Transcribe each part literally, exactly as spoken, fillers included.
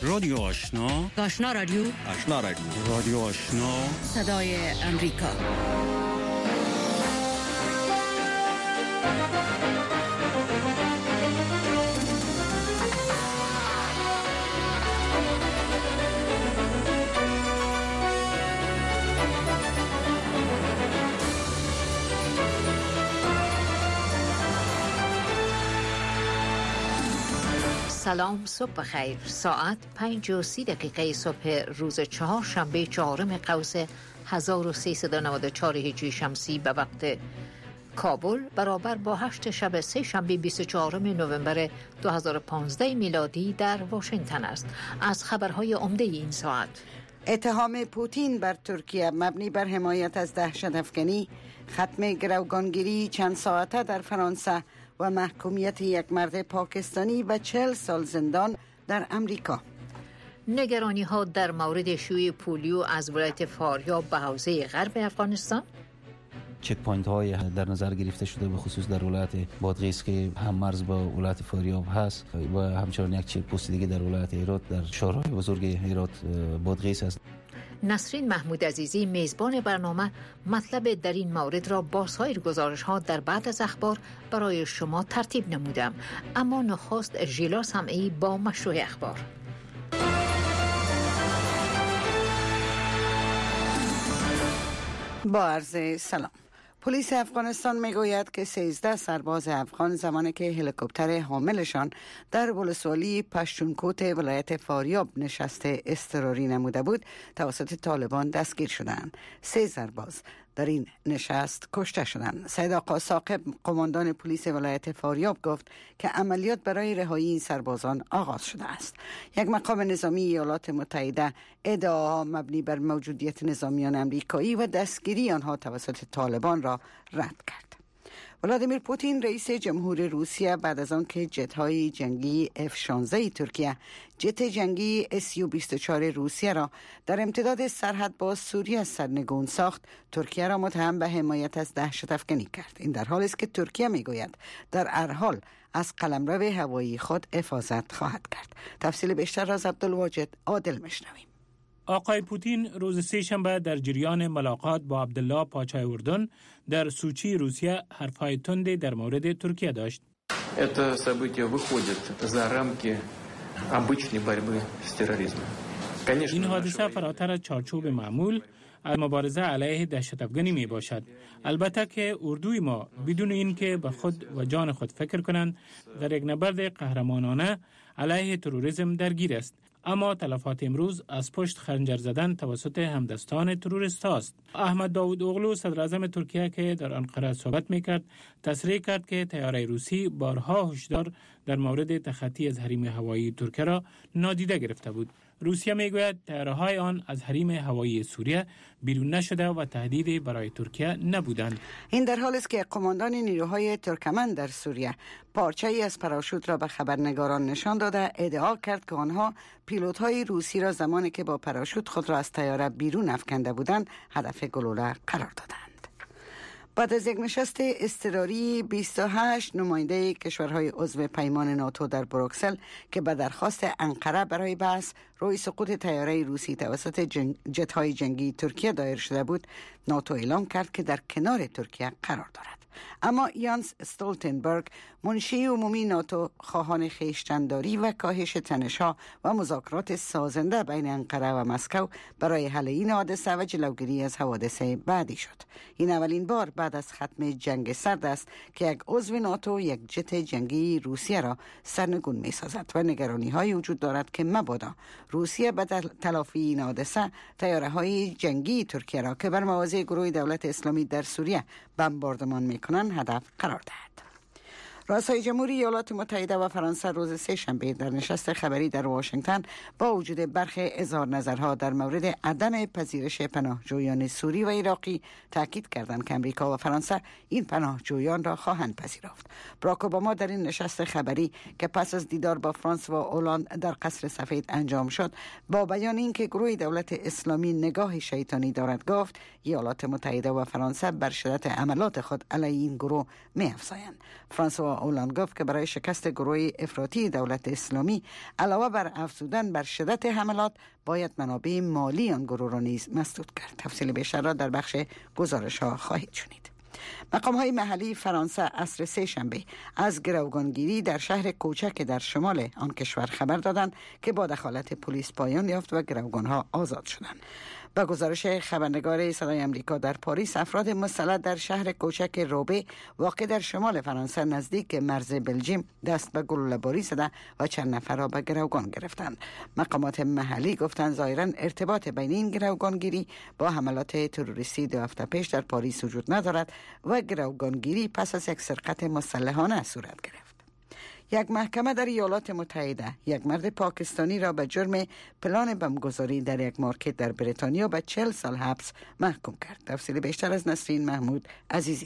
رادیو آشنا، آشنا رادیو، آشنا رادیو، رادیو آشنا، صدای امریکا. سلام، صبح بخیر. ساعت پنج و سی دقیقه صبح روز چهار شنبه چهارم قوس هزار و سیصد و نود و چهار هجری شمسی به وقت کابل برابر با هشت شب سه شنبه بیست و چهارم نوامبر دو هزار و پانزده میلادی در واشنگتن است. از خبرهای عمده این ساعت: اتهام پوتین بر ترکیه مبنی بر حمایت از دهشت افکنی، ختم گروگانگیری چند ساعته در فرانسه و محکومیت یک مرد پاکستانی و چهل سال زندان در امریکا. نگرانی ها در مورد شیوع پولیو از ولایت فاریاب به حوزه غرب افغانستان. چک پوینت های در نظر گرفته شده به خصوص در ولایت بادغیس که هم مرز با ولایت فاریاب هست و همچنین یک چک پست دیگه در ولایت هرات در شهرهای بزرگ هرات بادغیس است. نسرین محمود عزیزی میزبان برنامه مطلب در این مورد را با سایر گزارش ها در بعد از اخبار برای شما ترتیب نمودم، اما نخست ژیلا سمعی با مشروع اخبار. با عرض سلام. پلیس افغانستان میگوید که سیزده سرباز افغان زمانی که هلیکوپتر حاملشان در ولسوالی پشتونکوت ولایت فاریاب نشست اضطراری نموده بود توسط طالبان دستگیر شدند. سه سرباز در این نشست کشته شدند. سید آقا ثاقب قماندان پلیس ولایت فاریاب گفت که عملیات برای رهایی این سربازان آغاز شده است. یک مقام نظامی ایالات متحده ادعاها مبنی بر موجودیت نظامیان امریکایی و دستگیری آنها توسط طالبان را رد کرد. ولادیمیر پوتین رئیس جمهور روسیه بعد از آن که جت‌های جنگی اف شانزده ترکیه جت جنگی اس یو بیست و چهار روسیه را در امتداد سرحد با سوریه سرنگون ساخت، ترکیه را متهم به حمایت از دهشت افکنی کرد. این در حالی است که ترکیه میگوید در هر حال از قلمرو هوایی خود حفاظت خواهد کرد. تفصیل بیشتر را از عبدالواجد عادل میشنویم. آقای پوتین روز سه شنبه در جریان ملاقات با عبدالله پاچای اردن در سوچی روسیه حرفهای تندی در مورد ترکیه داشت. Это событие выходит за рамки обычной борьбы с терроризмом. این حادثه فراتر از چارچوب معمول از مبارزه علیه دهشت افکنی می باشد. البته که اردوی ما بدون اینکه به خود و جان خود فکر کنند در یک نبرد قهرمانانه علیه تروریسم درگیر است. اما تلفات امروز از پشت خنجر زدن توسط همدستان تروریست هاست. احمد داود اوغلو صدر اعظم ترکیه که در آنقره صحبت میکرد تصریح کرد که طیاره روسی بارها هشدار در مورد تخطی از حریم هوایی ترکیه را نادیده گرفته بود. روسیه میگوید طیاره‌های آن از حریم هوایی سوریه بیرون نشده و تهدیدی برای ترکیه نبودند. این در حالی است که قماندان نیروهای ترکمن در سوریه پارچه‌ای از پاراشوت را به خبرنگاران نشان داده ادعا کرد که آنها پیلوت‌های روسی را زمانی که با پاراشوت خود را از طیاره بیرون افکنده بودند هدف گلوله قرار دادند. بعد از یک نشست اضطراری بیست و هشت نماینده کشورهای عضو پیمان ناتو در بروکسل که به درخواست انقره برای بحث روی سقوط طیاره روسی توسط جنگ جت‌های جنگی ترکیه دایر شده بود، ناتو اعلام کرد که در کنار ترکیه قرار دارد. اما یانس استولتنبرگ منشی عمومی ناتو خواهان خویشتن‌داری و کاهش تنش‌ها و مذاکرات سازنده بین انقره و مسکو برای حل این حادثه و جلوگیری از حوادث بعدی شد. این اولین بار بعد از ختم جنگ سرد است که یک عضو ناتو یک جت جنگی روسیه را سرنگون می‌سازد و نگرانی‌های وجود دارد که مبادا روسیه به تلافی این حادثه طیاره‌های جنگی ترکیه را که بر مواضع گروه دولت اسلامی در سوریه بمباردمان می‌کنند هدف قرار دهد. رئیس جمهوری ایالات متحده و فرانسه روز سه شنبه در نشست خبری در واشنگتن با وجود برخی اظهار نظرها در مورد عدم پذیرش پناهجویان سوری و عراقی تاکید کردند که امریکا و فرانسه این پناهجویان را خواهند پذیرفت. باراک اوباما در این نشست خبری که پس از دیدار با فرانسوا اولاند در قصر سفید انجام شد با بیان اینکه گروه دولت اسلامی نگاه شیطانی دارد گفت ایالات متحده و فرانسه بر شدت عملات خود علیه این گروه می‌افزایند. فرانسوا با اولان گفت که برای شکست گروه افراطی دولت اسلامی علاوه بر افزودن بر شدت حملات باید منابع مالی آن گروه را نیز مسدود کرد. تفصیل بیشتر را در بخش گزارش ها خواهید شنید. مقام های محلی فرانسه عصر سه شنبه از گروگانگیری در شهر کوچک در شمال آن کشور خبر دادند که با دخالت پلیس پایان یافت و گروگان ها آزاد شدند. با گزارش خبرنگار صدای آمریکا در پاریس، افراد مسلح در شهر کوچک روبه واقع در شمال فرانسه نزدیک مرز بلژیم دست به گلوله‌باری زده و چند نفر را به گروگان گرفتند. مقامات محلی گفتند ظاهراً ارتباط بین این گروگانگیری با حملات تروریستی دو هفته پیش در پاریس وجود ندارد و گروگانگیری پس از یک سرقت مسلحانه صورت گرفت. یک محکمه در ایالات متحده یک مرد پاکستانی را به جرم پلان بمبگذاری در یک مارکت در بریتانیا به چهل سال حبس محکوم کرد. تفصیل بیشتر از نسرین محمود عزیزی.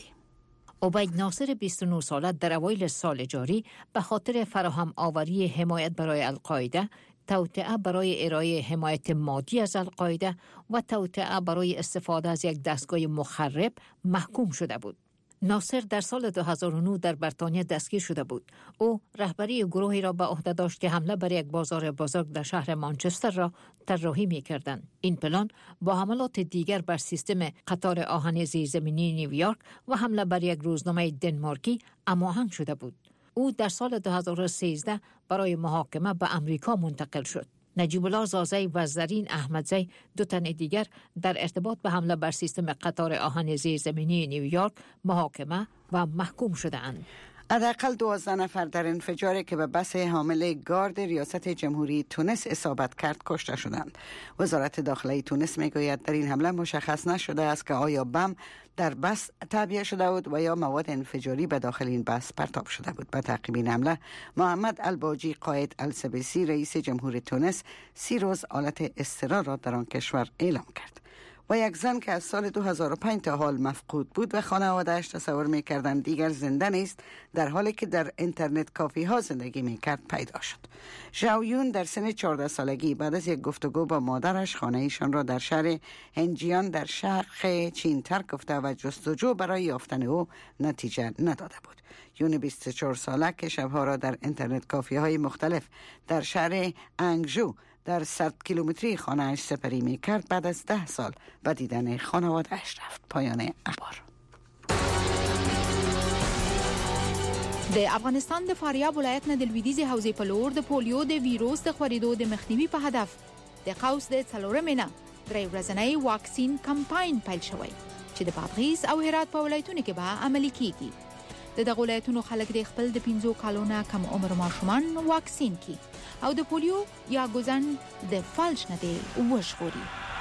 عبید ناصر بیست و نه ساله در اوایل سال جاری به خاطر فراهم آوری حمایت برای القاعده، توطئه برای ارائه حمایت مادی از القاعده و توطئه برای استفاده از یک دستگاه مخرب محکوم شده بود. ناصر در سال دو هزار و نه در بریتانیا دستگیر شده بود. او رهبری گروهی را به عهده داشت که حمله بر یک بازار بزرگ در شهر مانچستر را طراحی می‌کردند. این پلان با حملات دیگر بر سیستم قطار آهن زیرزمینی نیویورک و حمله بر یک روزنامه دنمارکی هماهنگ شده بود. او در سال دو هزار و سیزده برای محاکمه به امریکا منتقل شد. نجیب الله زازی و زرین احمدزی دو تن دیگر در ارتباط به حمله بر سیستم قطار آهن زیرزمینی نیویورک محاکمه و محکوم شده‌اند. حداقل دوازده نفر در انفجاری که به بس حامل گارد ریاست جمهوری تونس اصابت کرد کشته شدند. وزارت داخله تونس میگوید در این حمله مشخص نشده است که آیا بم در بس تعبیه شده بود و یا مواد انفجاری به داخل این بس پرتاب شده بود. به تعقیب این حمله محمد الباجی قائد السبسی رئیس جمهور تونس سی روز حالت اضطرار را در آن کشور اعلام کرد. و یک زن که از سال دو هزار و پنج تا حال مفقود بود و خانواده‌اش تصور می‌کردند دیگر زنده نیست، در حالی که در اینترنت کافی ها زندگی می‌کرد پیدا شد. ژاویون در سن چهارده سالگی بعد از یک گفتگو با مادرش خانه ایشان را در شهر هنجیان در شرق چین ترک گفته و جستجو برای یافتن او نتیجه نداده بود. یون بیست و چهار ساله که شبها را در اینترنت کافی های مختلف در شهر انگژو در صد کیلومتری خانه‌اش سپری می کرد، بعد از ده سال به دیدن خانواده‌اش رفت. پایان اخبار. د افغانستان د فاریاب ولایت نه د لویدیځ حوزې په لور د پولیو د ویروس د خورېدو د مخنیوي په هدف د قوس د څلورمې نه درې ورځنی واکسین کمپاین پیل شوی چې د بادغیس او هرات په ولایتونو کې به عملي کیږي. د دغه ولایتونو خلک د خپل د پنځو کالو نه کم عمر ماشومان واکسین کی او د پولیو یا ګوزن د فالج نه دی وژغوري.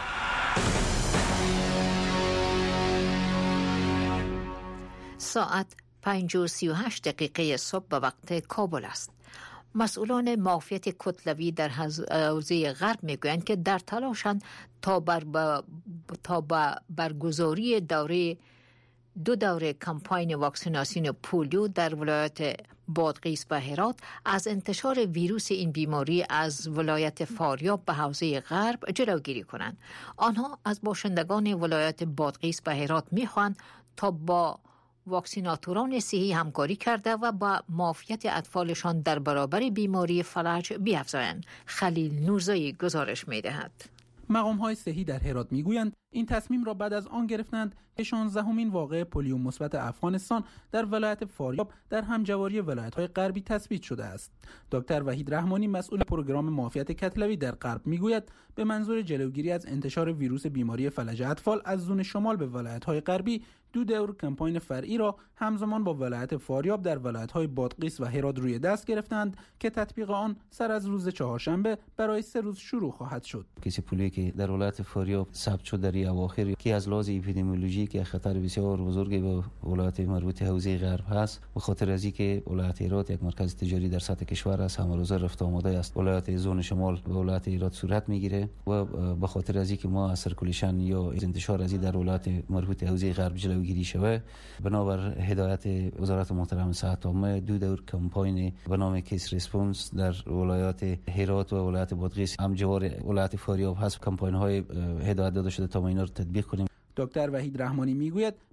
ساعت پنج و سی و هشت دقیقه صبح به وقت کابل است. مسئولان معافیت کتلوی در حوزه غرب میگویند که در تلاشند تا بر با... تا با برگزاری دوره دو دوره کمپاین واکسیناسیون پولیو در ولایت بادغیس و هرات از انتشار ویروس این بیماری از ولایت فاریاب به حوزه غرب جلوگیری کنند. آنها از باشندگان ولایت بادغیس و هرات میخواهند تا با واکسیناتوران صحی همکاری کرده و با معافیت اطفالشان در برابر بیماری فلج بیفزایند. خلیل نورزایی گزارش میدهد. مقام‌های صحی در هرات میگویند این تصمیم را بعد از آن گرفتند که شانزدهمین واقعه پولیو مثبت افغانستان در ولایت فاریاب در همجواری ولایت‌های غربی تثبیت شده است. دکتر وحید رحمانی مسئول پروگرام معافیت کتلوی در غرب میگوید به منظور جلوگیری از انتشار ویروس بیماری فلج اطفال از زون شمال به ولایت‌های غربی دو دور کمپاین فرعی را همزمان با ولایت فاریاب در ولایت‌های بادغیس و هرات روی دست گرفتند که تطبیق آن سر از روز چهارشنبه برای سه روز شروع خواهد شد. کسی پولیو که در ولایت فاریاب ثبت شد در اواخر که از لحاظ اپیدمیولوژیک خطر بسیار بزرگی به ولایت مربوط حوزه غرب هست، به خاطر از اینکه ولایت هرات یک مرکز تجاری در سطح کشور است، همه روزه رفت آمده است، ولایت زون شمال و ولایت هرات صورت میگیره و به خاطر از اینکه ما از سرکولیشن یا انتشار از در ولایت مربوط حوزه غرب جلوگیری شوه، بنابر هدایت وزارت محترم صحت عامه دو دور کمپاین به نام کیس ریسپانس در ولایت هرات و ولایت بادغیس همجوار ولایت فاریاب هست. کمپاین های هدایت داده شده تا ما اینا رو تطبیق کنیم. دکتر وحید رحمانی میگوید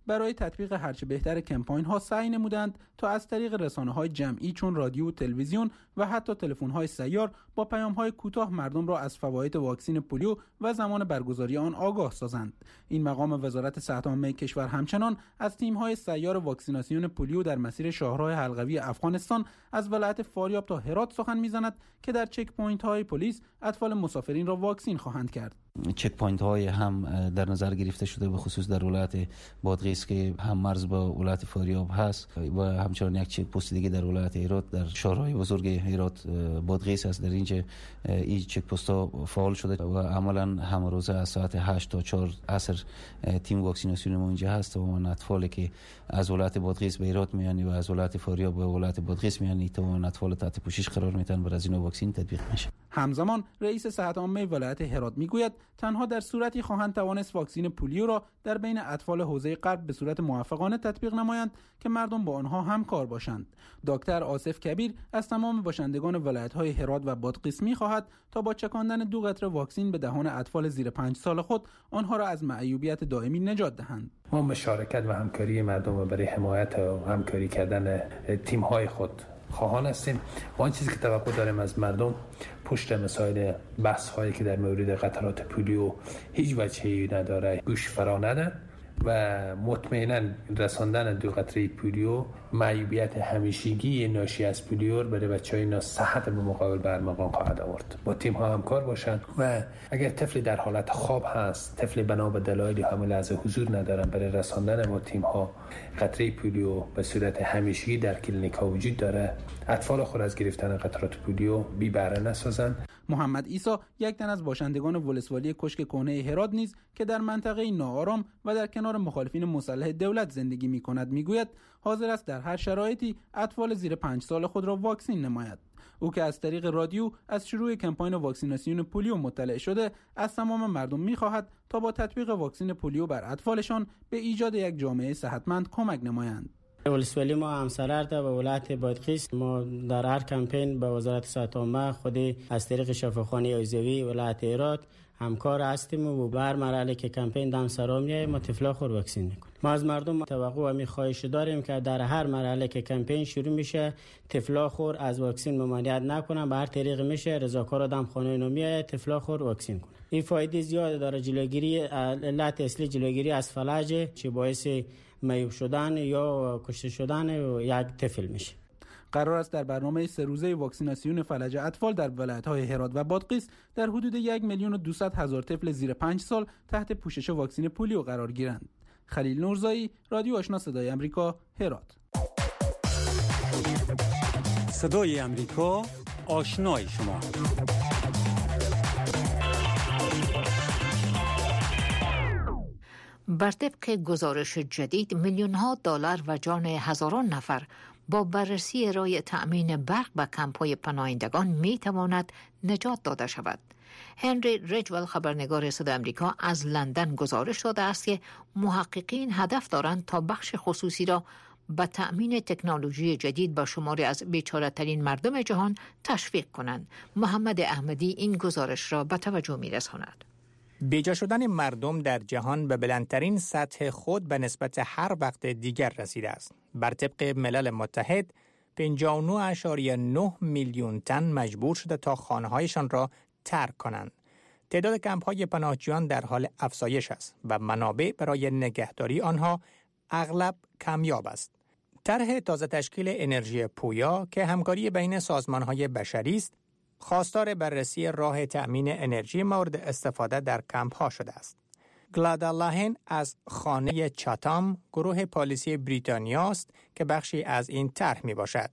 برای تطبیق هرچه بهتر کمپاین ها سعی نمودند تا از طریق رسانه های جمعی چون رادیو و تلویزیون و حتی تلفن های سیار با پیام های کوتاه مردم را از فواید واکسن پولیو و زمان برگزاری آن آگاه سازند. این مقام وزارت صحت عامه کشور همچنان از تیم های سیار واکسیناسیون پولیو در مسیر شاهراه حلقوی افغانستان از ولایت فاریاب تا هرات سخن میزند که در چک پوینت های پلیس اطفال مسافرین را واکسین خواهند کرد. چک پوینت های هم در نظر گرفته شده به خصوص در ولایت بادغیس که هم مرز با ولایت فاریاب هست و همچنین یک چک پست دیگه در ولایت هرات در شهرهای بزرگ هرات بادغیس است. در اینجا این چک پست ها فعال شده و عملا هم روزه از ساعت هشت تا چهار عصر تیم واکسیناسیون ما اینجا هست و من اطفالی که از ولایت بادغیس به هرات میانی و از ولایت فاریاب به ولایت بادغیس میانی تا اون اطفال تحت پوشش قرار میتن برای از این واکسن تطبیق میشه. همزمان رئیس صحت عامه ولایت هرات میگوید تنها در صورتی خواهند توانست واکسن پولیو را در بین اطفال حوزه غرب به صورت موفقانه تطبیق نمایند که مردم با آنها همکار باشند. دکتر آصف کبیر از تمام باشندگان ولایت‌های هرات و بادغیس می‌خواهد تا با چکاندن دو قطره واکسن به دهان اطفال زیر پنج سال خود آنها را از معیوبیت دائمی نجات دهند. ما مشارکت و همکاری مردم و برای حمایت و همکاری کردن تیم‌های خود خواهان هستیم. و آن چیزی که توقع داریم از مردم پشت مسائل بحث هایی که در مورد قطرات پولیو هیچ وجهی نداره گوش فرا نده و مطمئنا رساندن دو قطره پولیو معیوبیت همیشگی ناشی از پولیو برای بچهای ناصحت به مقابل برمغان خواهد آورد. با تیم ها همکار باشند و اگر طفلی در حالت خواب هست، طفلی بنا به دلایلی حامل از حضور ندارن، برای رساندن با تیم ها قطره پولیو به صورت همیشگی در کلینیک ها وجود داره. اطفال خود از گرفتن قطرات پولیو بی بهره نسازند. محمد عیسی یک تن از باشندگان ولسوالی کشک کهنه هرات نیز که در منطقه ناآرام و در کنار مخالفین مسلح دولت زندگی می‌کند میگوید حاضر است در هر شرایطی اطفال زیر پنج سال خود را واکسین نماید. او که از طریق رادیو از شروع کمپاین واکسیناسیون پولیو مطلع شده از تمام مردم می‌خواهد تا با تطبیق واکسن پولیو بر اطفالشان به ایجاد یک جامعه صحتمند کمک نمایند. ولسوالی ما همسرار ده به ولایت بادغیس ما در هر کمپین به وزارت صحت عامه خودی از طریق شفاخانه ایزوی ولایت هرات همکار هستیم و بر مرحله که کمپین دم سرا میایه ما طفلا خور واکسین میکنیم. ما از مردم توقع و میخواهش داریم که در هر مرحله که کمپین شروع میشه طفلا خور از واکسین ممانعت نکنن، به هر طریق میشه رضاکار آدم خانه نمیایه طفلا خور واکسین کنن. این فایده زیاد داره. جلوگیری علت اصلی جلوگیری از فلج چه باعث معیوب شدن یا کشته شدن یک طفل میشه. قرار است در برنامه سه روزه واکسیناسیون فلج اطفال در ولایت‌های هرات و بادغیس در حدود یک میلیون و دویست هزار طفل زیر پنج سال تحت پوشش واکسن پولیو قرار گیرند. خلیل نورزایی، رادیو آشنا صدای آمریکا، هرات. صدای آمریکا، آشنای شما. بر طبق گزارش جدید میلیون ها دلار و جان هزاران نفر با بررسی ارائه تأمین برق به کمپ‌های پناهندگان می تواند نجات داده شود. هنری رجول خبرنگار صدای آمریکا از لندن گزارش داده است که محققین هدف دارند تا بخش خصوصی را به تأمین تکنولوژی جدید به شماری از بیچاره‌ترین مردم جهان تشویق کنند. محمد احمدی این گزارش را به توجه می رساند. بیجا شدن مردم در جهان به بلندترین سطح خود به نسبت هر وقت دیگر رسیده است. بر طبق ملل متحد پنجاه و نه ممیز نه میلیون تن مجبور شده تا خانه‌هایشان را ترک کنند. تعداد کمپ‌های پناهجویان در حال افزایش است و منابع برای نگهداری آنها اغلب کمیاب است. طرح تازه تشکیل انرژی پویا که همکاری بین سازمان‌های بشری است، خواستار بررسی راه تأمین انرژی مورد استفاده در کمپ ها شده است. گلادا لاهن از خانه چاتام گروه پالیسی بریتانیا است که بخشی از این طرح می باشد.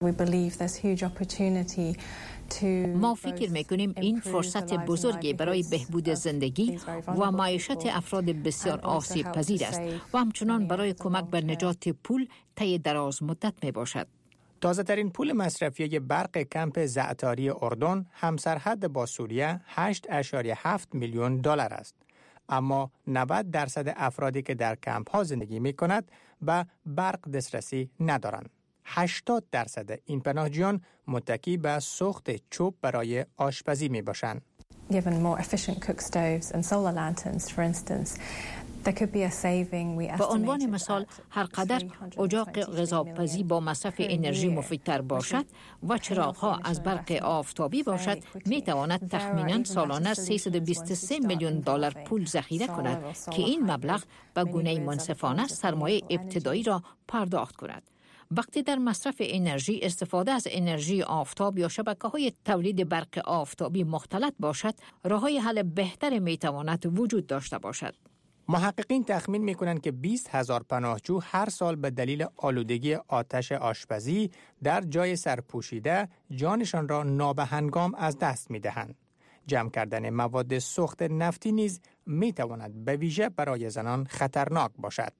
ما فکر میکنیم این فرصت بزرگی برای بهبود زندگی و معیشت افراد بسیار آسیب پذیر است و همچنان برای کمک به نجات پول طی دراز مدت می باشد. تازه ترین پول مصرفی برق کمپ زعتاری اردن همسرحد با سوریه هشت ممیز هفت میلیون دلار است. اما نود درصد افرادی که در کمپ ها زندگی می کند به برق دسترسی ندارند. هشتاد درصد این پناهجویان متکی به سوخت چوب برای آشپزی می باشند. Given more efficient cook stoves and solar lanterns, for instance, به عنوان مثال هر قدر اجاق غذاپزی با مصرف انرژی مفیدتر باشد و چراغ‌ها از برق آفتابی باشد می تواند تخمیناً سالانه سیصد و بیست و سه میلیون دلار پول ذخیره کند که این مبلغ به گونه منصفانه سرمایه ابتدایی را پرداخت کند. وقتی در مصرف انرژی استفاده از انرژی آفتاب یا شبکه‌های تولید برق آفتابی مختلط باشد، راه‌های حل بهتر می‌تواند وجود داشته باشد. محققین تخمین می‌کنند که بیست هزار پناهجو هر سال به دلیل آلودگی آتش آشپزی در جای سرپوشیده جانشان را نابهنگام از دست می‌دهند. جمع کردن مواد سوخت نفتی نیز می‌تواند به ویژه برای زنان خطرناک باشد.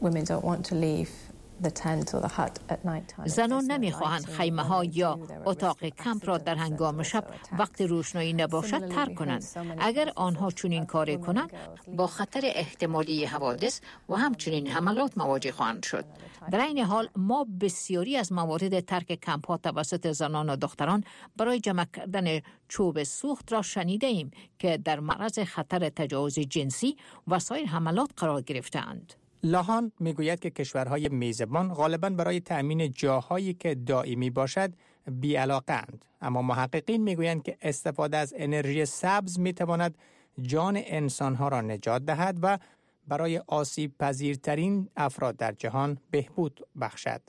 زنان نمیخواهند خیمه ها یا اتاق کمپ را در هنگام شب وقتی روشنایی نباشد ترک کنند. اگر آنها چنین کاری کنند با خطر احتمالی حوادث و همچنین حملات مواجه خواهند شد. در این حال ما بسیاری از موارد ترک کمپ ها توسط زنان و دختران برای جمع کردن چوب سوخت را شنیده ایم که در معرض خطر تجاوز جنسی و سایر حملات قرار گرفته‌اند. لاهان میگوید که کشورهای میزبان غالباً برای تأمین جاهایی که دائمی باشد بی‌علاقه‌اند، اما محققین میگویند که استفاده از انرژی سبز میتواند جان انسانها را نجات دهد و برای آسیب پذیرترین افراد در جهان بهبود بخشد.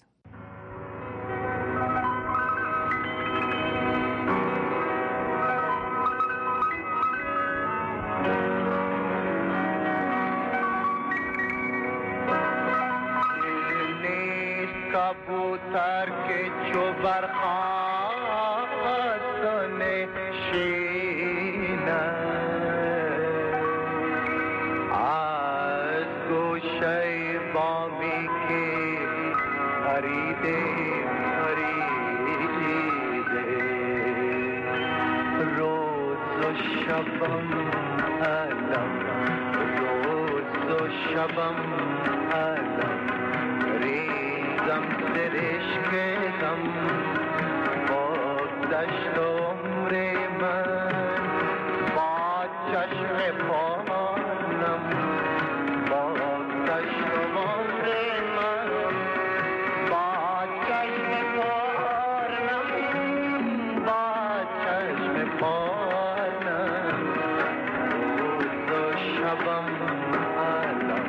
کبوتر که چو برخاست نشینه از گوشه بامی که پریده پریده روز و شبم علم روز و شبم علم ریزم سرشک غم با دشت عمر من با چشم پانم با دشت عمر من با چشم پانم با چشم پانم روز و شبم علم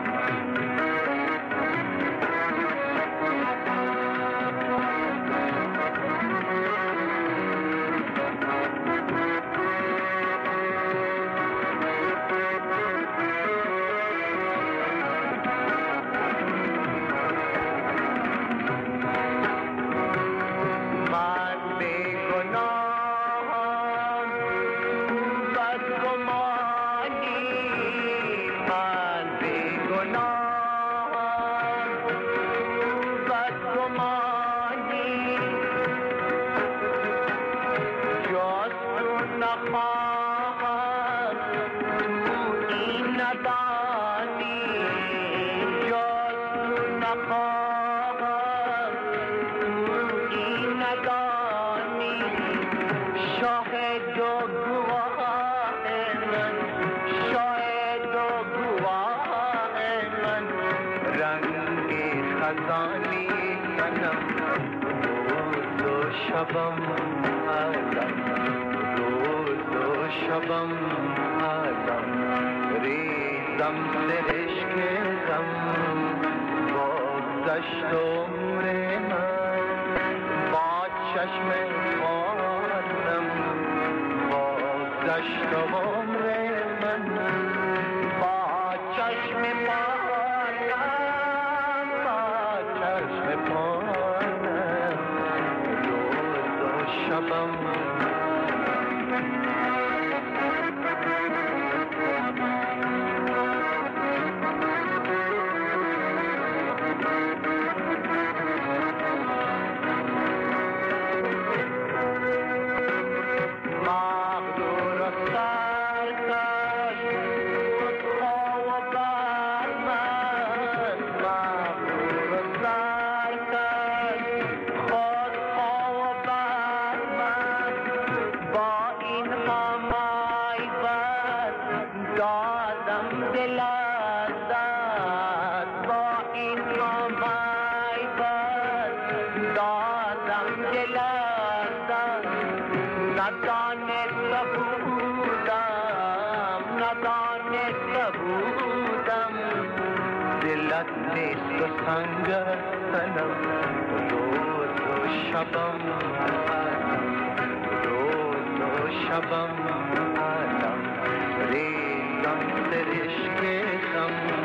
شبم علم روز و شبم علم ریزم سرشک غم با دشت عمر من با چشم پانم با دشت عمر من با چشم پانم با چشم پانم شبم دادم دل از نبودم دلت نیست و سنگ تنم روز و شبم روز و شبم علم ریزم سرشکم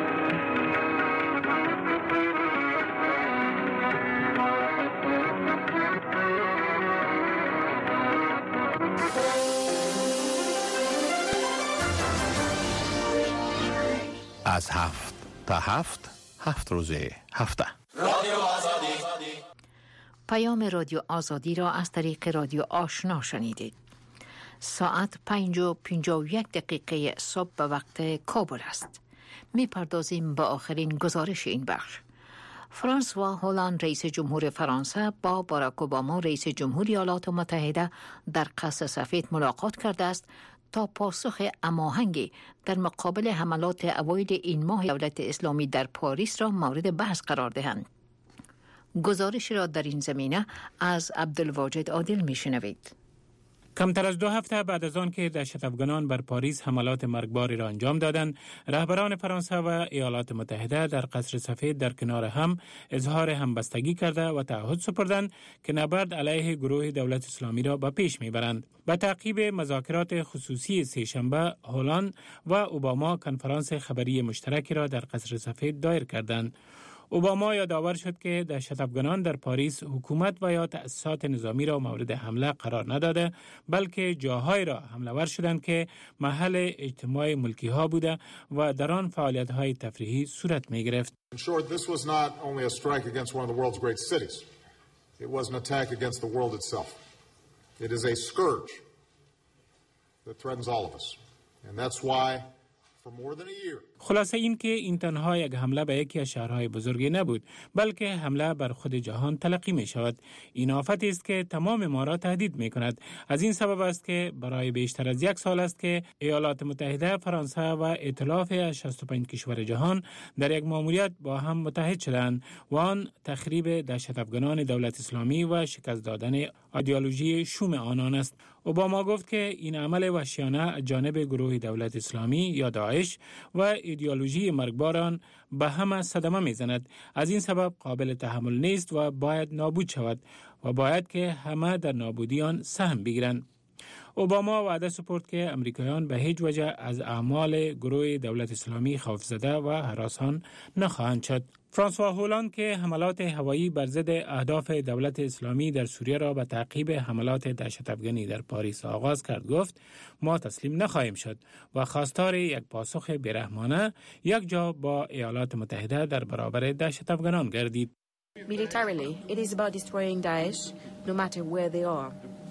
از هفت تا هفت هفت روزه هفته رادیو آزادی. پیام رادیو آزادی را از طریق رادیو آشنا شنیدید. ساعت پنج و پنجاه و یک دقیقه صبح به وقت کابل است. می پردازیم به آخرین گزارش این بخش. فرانسوا هولند رئیس جمهور فرانسه با باراک اوباما رئیس جمهور ایالات متحده در قصر سفید ملاقات کرده است تا پاسخ هماهنگی در مقابل حملات اوایل این ماه دولت اسلامی در پاریس را مورد بحث قرار دهند. گزارش را در این زمینه از عبدالواجد عادل میشنوید. کمتر از دو هفته بعد از آن که دهشت افغانان بر پاریس حملات مرگباری را انجام دادند، رهبران فرانسه و ایالات متحده در قصر سفید در کنار هم اظهار همبستگی کرده و تعهد سپردند که نبرد علیه گروه دولت اسلامی را به پیش میبرند. به تعقیب مذاکرات خصوصی سه‌شنبه، هولند و اوباما کنفرانس خبری مشترکی را در قصر سفید دایر کردند. اوباما یادآور شد که دهشت افغانان در پاریس حکومت و یا تأسیسات نظامی را مورد حمله قرار نداده، بلکه جاهای را حمله ور شدند که محل اجتماع ملکی ها بوده و در آن فعالیت های تفریحی صورت می گرفت. In short, this was not only a strike against one of the world's great cities. It was an attack against the world itself. It is a scourge that threatens all of us. And that's why خلاصه این که این تنها یک حمله به یکی از شهرهای بزرگی نبود، بلکه حمله بر خود جهان تلقی می شود. این آفتی است که تمام ما را تهدید می کند. از این سبب است که برای بیشتر از یک سال است که ایالات متحده، فرانسه و ائتلاف از شصت و پنج کشور جهان در یک مأموریت با هم متحد شدند و آن تخریب دهشت افغانان دولت اسلامی و شکست دادن ایدئولوژی شوم آنان است. اوباما گفت که این عمل وحشیانه از جانب گروه دولت اسلامی یا داعش و ایدئولوژی مرگباران به همه صدمه میزند. از این سبب قابل تحمل نیست و باید نابود شود و باید که همه در نابودی آن سهم بگیرند. اوباما وعده سپرد که امریکایان به هیچ وجه از اعمال گروه دولت اسلامی خوفزده و هراسان نخواهند شد. فرانسوا هولند که حملات هوایی بر ضد اهداف دولت اسلامی در سوریه را به تعقیب حملات دهشت افغانی در پاریس آغاز کرد، گفت ما تسلیم نخواهیم شد و خواستار یک پاسخ بی‌رحمانه یک جا با ایالات متحده در برابر دهشت افغانان گردید. Militarily, it is about destroying Daesh no matter where they are.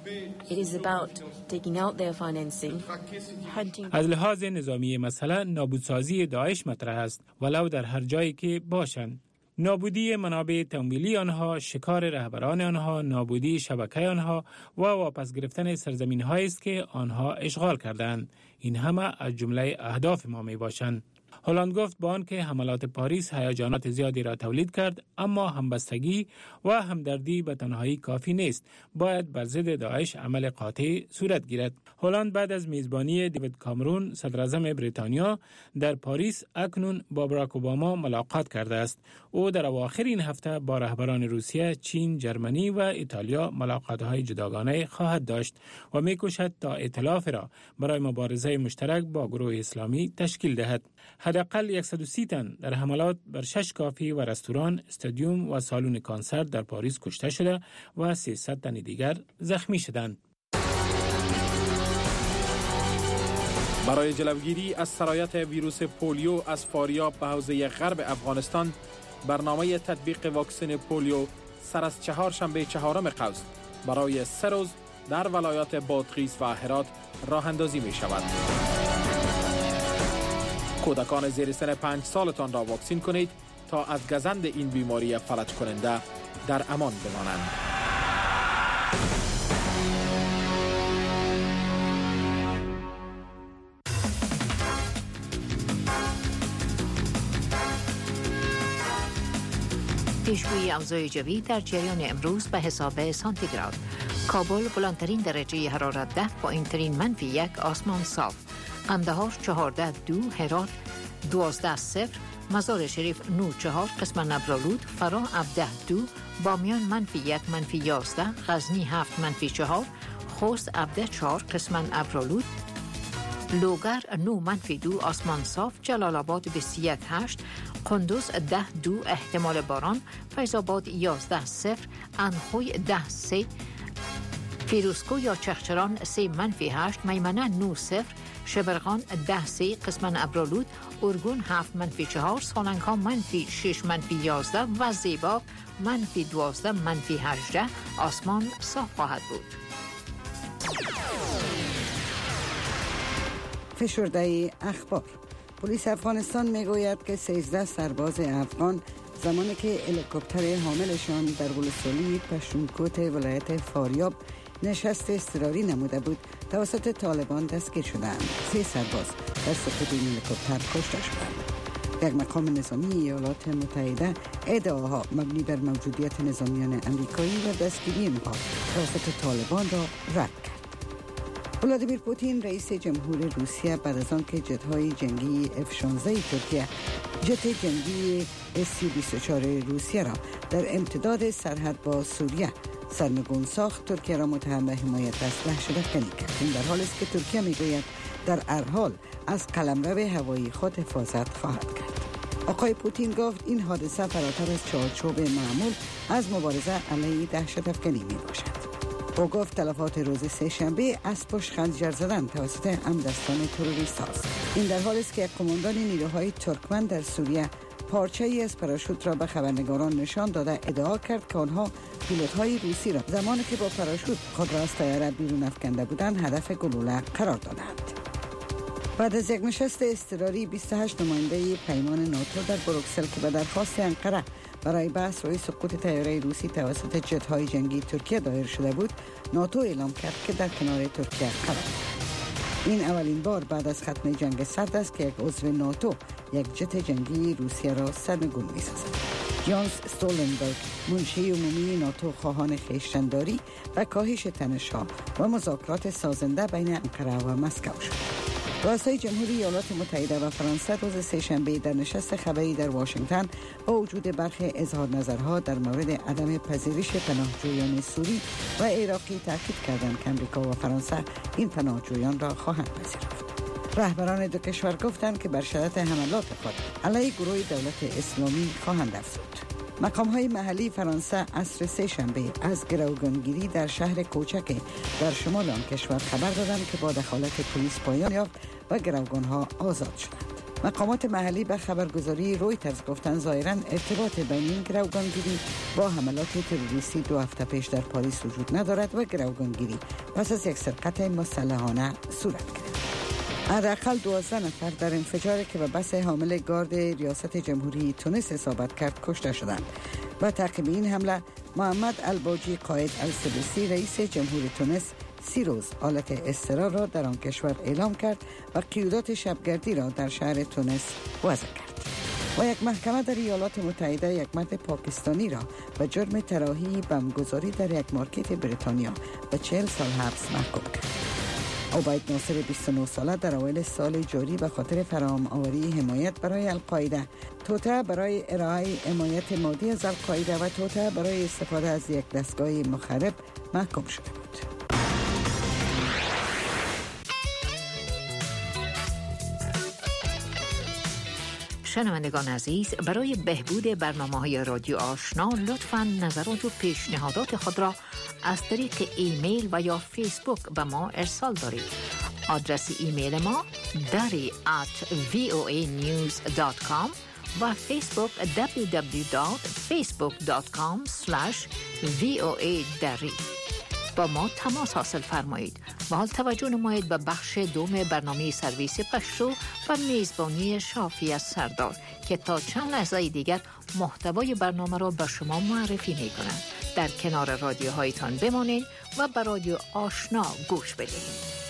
It is about taking out their financing, hunting. از لحاظ نظامی مثلا نابودسازی داعش مطرح است ولو در هر جایی که باشند. نابودی منابع تمویلی آنها، شکار رهبران آنها، نابودی شبکه آنها و واپس گرفتن سرزمین هایی است که آنها اشغال کردند. این همه از جمله اهداف ما می باشند. هولند گفت با آنکه حملات پاریس هیجانات زیادی را تولید کرد، اما همبستگی و همدردی به تنهایی کافی نیست. باید بر ضد داعش عمل قاطع صورت گیرد. هولند بعد از میزبانی دیوید کامرون صدر اعظم بریتانیا در پاریس اکنون با باراک اوباما ملاقات کرده است. او در اواخر این هفته با رهبران روسیه، چین، جرمنی و ایتالیا ملاقات‌های جداگانه خواهد داشت و می‌کوشد تا ائتلاف را برای مبارزه مشترک با گروه اسلامی تشکیل دهد. حداقل صد و سی تن در حملات بر شش کافی و رستوران، استادیوم و سالن کنسرت در پاریس کشته شده و سیصد تن دیگر زخمی شدند. برای جلوگیری از سرایت ویروس پولیو از فاریاب به حوزه غرب افغانستان، برنامه تطبیق واکسن پولیو سر از چهارشنبه چهارم قوس برای سه روز در ولایات بادغیس و هرات راه اندازی می شود. کودکان زیر سن پنج سالتان را واکسین کنید تا از گزند این بیماری فلج کننده در امان بمانند. پیشگویی اوضاع جوی در جریان امروز به حساب سانتیگراد. کابل بلندترین درجه حرارت ده، پایینترین منفی یک، آسمان صاف. قندهار چهارده دو، هرات دوازده صفر، مزار شریف نو چهار قسم نبرالود، فرا ابده دو، بامیان منفی یک منفی یازده، غزنی هفت منفی چهار، خوست ابده چهار قسم ابرالود، لوگر نو منفی دو آسمان صاف، جلال آباد بیست و یک هشت، قندوز ده دو احتمال باران، فیض آباد یازده صفر، انخوی ده سه، فیروزکو یا چخچران سه منفی هشت، میمنه نو صفر، شبرغان ده سی قسمن ابرالود، ارگون هفت منفی چهار، سالنگها منفی شش منفی یازده و زیبا منفی دوازده منفی هجده. آسمان صاف خواهد بود. فشرده اخبار. پلیس افغانستان میگوید که سیزده سرباز افغان زمانی که هلیکوپتر حاملشان در ولسوالی پشتونکوت ولایت فاریاب نشست اضطراری نموده بود توسط طالبان دستگیر شدند. سه سرباز در سقوط این هلیکوپتر کشته شدند. یک مقام نظامی ایالات متحده ادعاها مبنی بر موجودیت نظامیان امریکایی و دستگیری اینها توسط طالبان را رد کرد. ولادیمیر پوتین رئیس جمهور روسیه بعد از آن که جت‌های جنگی اف شانزده ترکیه جت جنگی اس بیست و چهار روسیه را در امتداد سرحد با سوریه سرنگون ساخت، ترکیه را متهم به حمایت اسلحه شده‌کنی کرد. این در حالی است که ترکیه میگوید در هر حال از قلمرو هوایی خود حفاظت خواهد کرد. آقای پوتین گفت این حادثه فراتر از چارچوب معمول از مبارزه علیه دهشت‌افکنی میباشد. او گفت تلفات روز سه شنبه از پشت خنجر زدن توسط همدستان تروریست هاست. این در حالی است که قماندان نیروهای ترکمن در سوریه پارچه ای از پاراشوت را به خبرنگاران نشان داده ادعا کرد که آنها پیلوت‌های روسی را زمانی که با پاراشوت خود را از طیاره بیرون افکنده بودند هدف گلوله قرار دادند. بعد از یک نشست اضطراری بیست و هشت نماینده پیمان ناتو در بروکسل که به درخواست انقره برای بحث روی سقوط طیاره روسی توسط جت‌های جنگی ترکیه دایر شده بود، ناتو اعلام کرد که در کنار ترکیه قرار دارد. این اولین بار بعد از ختم جنگ سرد است که یک عضو ناتو یک جت جنگی روسیه را سرنگون می‌سازد. جانس استولنبرگ منشی عمومی ناتو خواهان خویشتن‌داری و کاهش تنش‌ها و مذاکرات سازنده بین انقره و مسکو شد. رئیسای جمهوری ایالات متحده و فرانسه روز سه‌شنبه در نشست خبری در واشنگتن با وجود برخی اظهار نظرها در مورد عدم پذیرش پناهجویان سوری و عراقی تاکید کردند که امریکا و فرانسه این پناهجویان را خواهند پذیرفت. رهبران دو کشور گفتند که بر شدت حملات خود علیه گروه دولت اسلامی خواهند افزود. مقام‌های محلی فرانسه عصر سه‌شنبه از گروگانگیری در شهر کوچک در شمال آن کشور خبر دادند که با دخالت پلیس پایان یافت و گروگان‌ها آزاد شدند. مقامات محلی به خبرگزاری رویترز گفتند ظاهراً ارتباط بین این گروگانگیری با حملات تروریستی دو هفته پیش در پاریس وجود ندارد و گروگانگیری پس از یک سرقت مسلحانه صورت گرفت. حداقل دوازده نفر در انفجاری که به بس حامل گارد ریاست جمهوری تونس اصابت کرد کشته شدند. و تعقیب این حمله محمد الباجی قائد السبسی رئیس جمهوری تونس سی روز حالت اضطرار را در آن کشور اعلام کرد و قیودات شبگردی را در شهر تونس وضع کرد. و یک محکمه در ایالات متحده یک مرد پاکستانی را به جرم طراحی بمبگذاری در یک مارکت بریتانیا به چهل سال حبس محکوم کرد. عبید ناصر بیست و نه ساله در اوایل سال جاری به خاطر فراهم آوری حمایت برای القاعده، توطئه برای ارائه حمایت مادی از القاعده و توطئه برای استفاده از یک دستگاه مخرب محکوم شده بود. شنوندگان عزیز، برای بهبود برنامه‌های رادیو آشنا لطفاً نظرات و پیشنهادات خود را از طریق ایمیل و یا فیسبوک به ما ارسال دارید. آدرس ایمیل ما dari at voa news dot com و فیسبوک دبلیو دبلیو دبلیو دات فیسبوک دات کام اسلش وی او ای dari. با ما تماس حاصل فرمایید. و حال توجه نمایید به بخش دوم برنامه سرویس پشتو و میزبانی شافی از سردار که تا چند لحظه دیگر محتوای برنامه را به شما معرفی می کنند. در کنار رادیوهایتان بمانید و به رادیو آشنا گوش بدهید.